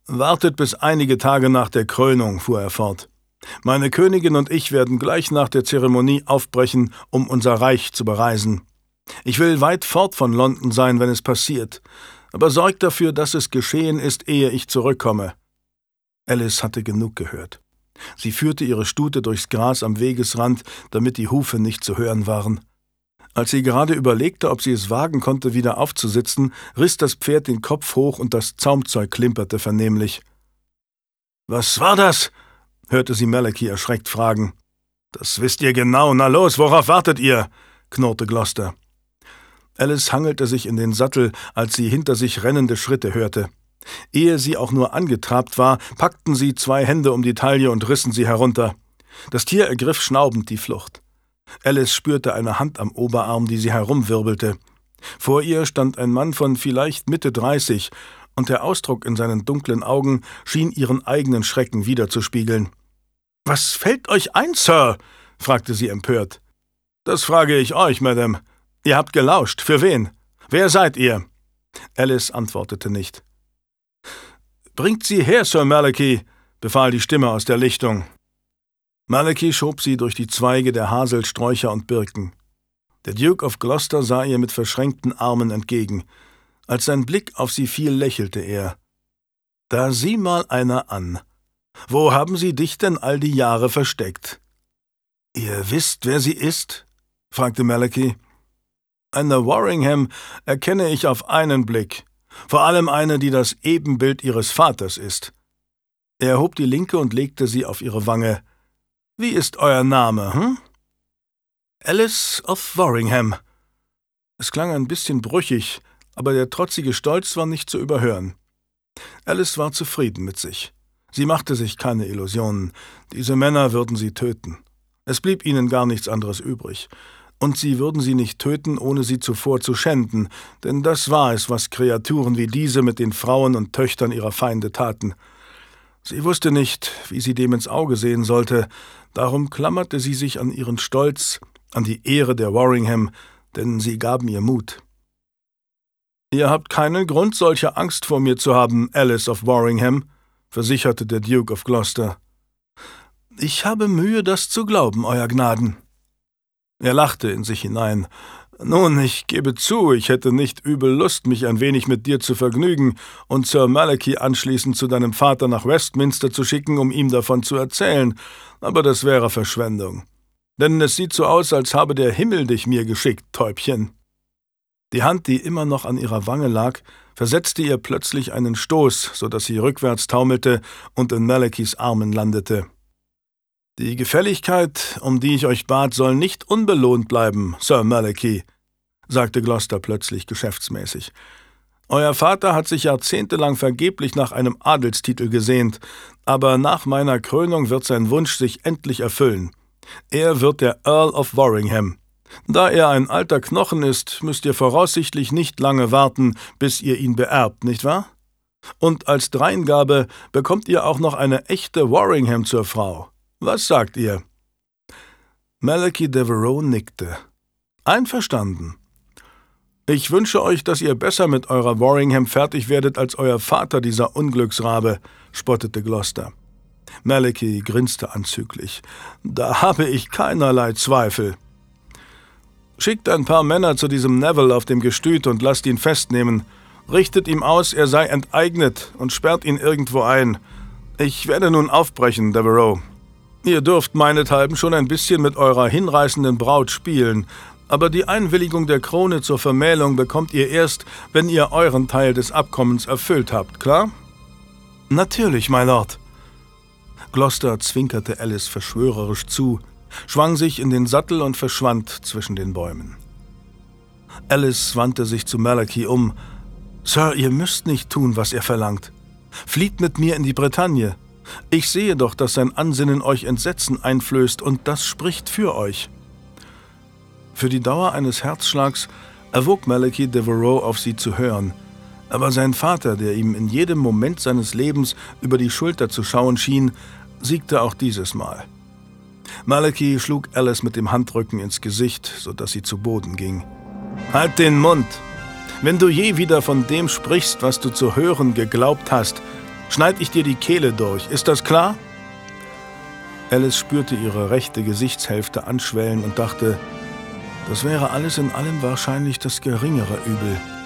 »Wartet bis einige Tage nach der Krönung«, fuhr er fort. »Meine Königin und ich werden gleich nach der Zeremonie aufbrechen, um unser Reich zu bereisen. Ich will weit fort von London sein, wenn es passiert, aber sorgt dafür, dass es geschehen ist, ehe ich zurückkomme.« Alice hatte genug gehört. Sie führte ihre Stute durchs Gras am Wegesrand, damit die Hufe nicht zu hören waren. Als sie gerade überlegte, ob sie es wagen konnte, wieder aufzusitzen, riss das Pferd den Kopf hoch und das Zaumzeug klimperte vernehmlich. »Was war das?« hörte sie Malachi erschreckt fragen. »Das wisst ihr genau. Na los, worauf wartet ihr?« knurrte Gloucester. Alice hangelte sich in den Sattel, als sie hinter sich rennende Schritte hörte. Ehe sie auch nur angetrabt war, packten sie 2 Hände um die Taille und rissen sie herunter. Das Tier ergriff schnaubend die Flucht. Alice spürte eine Hand am Oberarm, die sie herumwirbelte. Vor ihr stand ein Mann von vielleicht Mitte 30, und der Ausdruck in seinen dunklen Augen schien ihren eigenen Schrecken widerzuspiegeln. »Was fällt euch ein, Sir?« fragte sie empört. »Das frage ich euch, Madame. Ihr habt gelauscht. Für wen? Wer seid ihr?« Alice antwortete nicht. »Bringt sie her, Sir Malachi«, befahl die Stimme aus der Lichtung. Malachi schob sie durch die Zweige der Haselsträucher und Birken. Der Duke of Gloucester sah ihr mit verschränkten Armen entgegen. Als sein Blick auf sie fiel, lächelte er. »Da sieh mal einer an. Wo haben Sie dich denn all die Jahre versteckt?« »Ihr wisst, wer sie ist?« fragte Malachi. »Eine Warringham erkenne ich auf einen Blick. Vor allem eine, die das Ebenbild ihres Vaters ist.« Er hob die linke und legte sie auf ihre Wange. »Wie ist euer Name, hm?« »Alice of Warringham.« Es klang ein bisschen brüchig, aber der trotzige Stolz war nicht zu überhören. Alice war zufrieden mit sich. Sie machte sich keine Illusionen. Diese Männer würden sie töten. Es blieb ihnen gar nichts anderes übrig. Und sie würden sie nicht töten, ohne sie zuvor zu schänden, denn das war es, was Kreaturen wie diese mit den Frauen und Töchtern ihrer Feinde taten. Sie wusste nicht, wie sie dem ins Auge sehen sollte, darum klammerte sie sich an ihren Stolz, an die Ehre der Warringham, denn sie gaben ihr Mut. »Ihr habt keinen Grund, solche Angst vor mir zu haben, Alice of Warringham«, versicherte der Duke of Gloucester. »Ich habe Mühe, das zu glauben, Euer Gnaden.« Er lachte in sich hinein. »Nun, ich gebe zu, ich hätte nicht übel Lust, mich ein wenig mit dir zu vergnügen und Sir Malachi anschließend zu deinem Vater nach Westminster zu schicken, um ihm davon zu erzählen, aber das wäre Verschwendung. Denn es sieht so aus, als habe der Himmel dich mir geschickt, Täubchen.« Die Hand, die immer noch an ihrer Wange lag, versetzte ihr plötzlich einen Stoß, so dass sie rückwärts taumelte und in Malachys Armen landete. »Die Gefälligkeit, um die ich euch bat, soll nicht unbelohnt bleiben, Sir Malachi«, sagte Gloucester plötzlich geschäftsmäßig. »Euer Vater hat sich jahrzehntelang vergeblich nach einem Adelstitel gesehnt, aber nach meiner Krönung wird sein Wunsch sich endlich erfüllen. Er wird der Earl of Warringham. Da er ein alter Knochen ist, müsst ihr voraussichtlich nicht lange warten, bis ihr ihn beerbt, nicht wahr? Und als Dreingabe bekommt ihr auch noch eine echte Warringham zur Frau. Was sagt ihr?« Malachi Devereux nickte. »Einverstanden. Ich wünsche euch, dass ihr besser mit eurer Warringham fertig werdet als euer Vater, dieser Unglücksrabe«, spottete Gloucester. Malachi grinste anzüglich. »Da habe ich keinerlei Zweifel.« »Schickt ein paar Männer zu diesem Neville auf dem Gestüt und lasst ihn festnehmen. Richtet ihm aus, er sei enteignet und sperrt ihn irgendwo ein. Ich werde nun aufbrechen, Devereux. Ihr dürft meinethalben schon ein bisschen mit eurer hinreißenden Braut spielen, aber die Einwilligung der Krone zur Vermählung bekommt ihr erst, wenn ihr euren Teil des Abkommens erfüllt habt, klar?« »Natürlich, my Lord.« Gloucester zwinkerte Alice verschwörerisch zu, schwang sich in den Sattel und verschwand zwischen den Bäumen. Alice wandte sich zu Malachi um. »Sir, ihr müsst nicht tun, was er verlangt. Flieht mit mir in die Bretagne. Ich sehe doch, dass sein Ansinnen euch Entsetzen einflößt, und das spricht für euch.« Für die Dauer eines Herzschlags erwog Malachi Devereux, auf sie zu hören. Aber sein Vater, der ihm in jedem Moment seines Lebens über die Schulter zu schauen schien, siegte auch dieses Mal. Malachi schlug Alice mit dem Handrücken ins Gesicht, sodass sie zu Boden ging. »Halt den Mund! Wenn du je wieder von dem sprichst, was du zu hören geglaubt hast, schneid ich dir die Kehle durch. Ist das klar?« Alice spürte ihre rechte Gesichtshälfte anschwellen und dachte, das wäre alles in allem wahrscheinlich das geringere Übel.